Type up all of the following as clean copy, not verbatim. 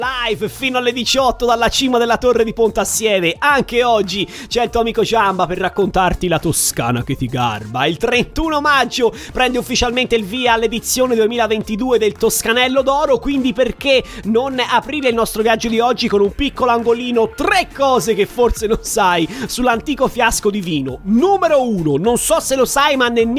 Live fino alle 18 dalla cima della torre di Pontassieve. Anche oggi c'è il tuo amico Giamba per raccontarti la Toscana che ti garba. Il 31 maggio prende ufficialmente il via all'edizione 2022 del Toscanello d'Oro, quindi perché non aprire il nostro viaggio di oggi con un piccolo angolino 3 cose che forse non sai sull'antico fiasco di vino. Numero 1, non so se lo sai, ma nel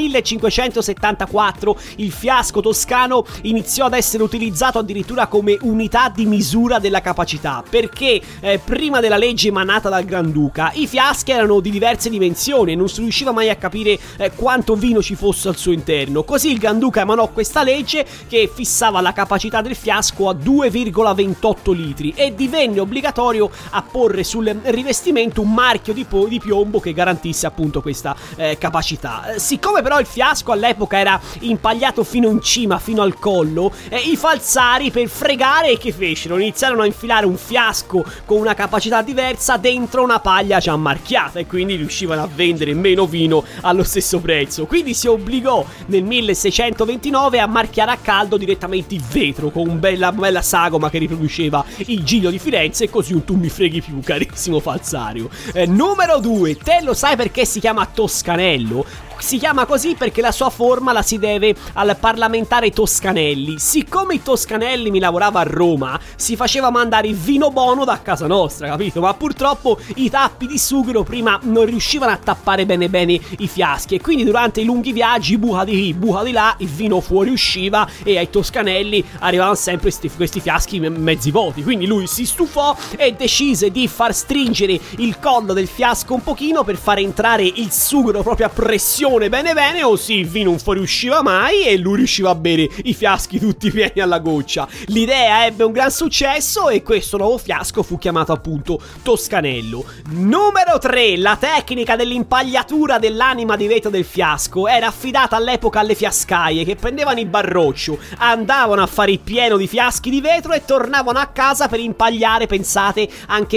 1574 il fiasco toscano iniziò ad essere utilizzato addirittura come unità di misura della capacità, perché prima della legge emanata dal Granduca i fiaschi erano di diverse dimensioni e non si riusciva mai a capire quanto vino ci fosse al suo interno. Così il Granduca emanò questa legge che fissava la capacità del fiasco a 2,28 litri e divenne obbligatorio apporre sul rivestimento un marchio di piombo che garantisse appunto questa capacità. Siccome però il fiasco all'epoca era impagliato fino in cima, fino al collo, i falsari per fregare che fecero? Iniziarono a infilare un fiasco con una capacità diversa dentro una paglia già marchiata e quindi riuscivano a vendere meno vino allo stesso prezzo. Quindi si obbligò nel 1629 a marchiare a caldo direttamente il vetro con una bella sagoma che riproduceva il Giglio di Firenze, e così un tu mi freghi più, carissimo falsario. Numero 2, te lo sai perché si chiama Toscanello? Si chiama così perché la sua forma la si deve al parlamentare Toscanelli. Siccome i Toscanelli mi lavorava a Roma, si faceva mandare il vino buono da casa nostra, capito? Ma purtroppo i tappi di sughero prima non riuscivano a tappare bene i fiaschi, e quindi durante i lunghi viaggi, buca di qui, buca di là, il vino fuoriusciva e ai Toscanelli arrivavano sempre questi fiaschi mezzi vuoti. Quindi lui si stufò e decise di far stringere il collo del fiasco un pochino per far entrare il sughero proprio a pressione bene, così il vino non fuoriusciva mai e lui riusciva a bere i fiaschi tutti pieni alla goccia. L'idea ebbe un gran successo e questo nuovo fiasco fu chiamato appunto Toscanello. Numero 3, la tecnica dell'impagliatura dell'anima di vetro del fiasco era affidata all'epoca alle fiascaie, che prendevano il barroccio, andavano a fare il pieno di fiaschi di vetro e tornavano a casa per impagliare, pensate, anche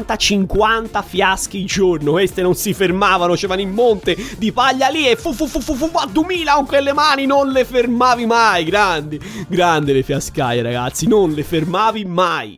40-50 fiaschi il giorno. Queste non si fermavano, c'erano in monte di paglia lì e a 2000 con quelle mani, non le fermavi mai. Grandi le fiascaie, ragazzi, non le fermavi mai.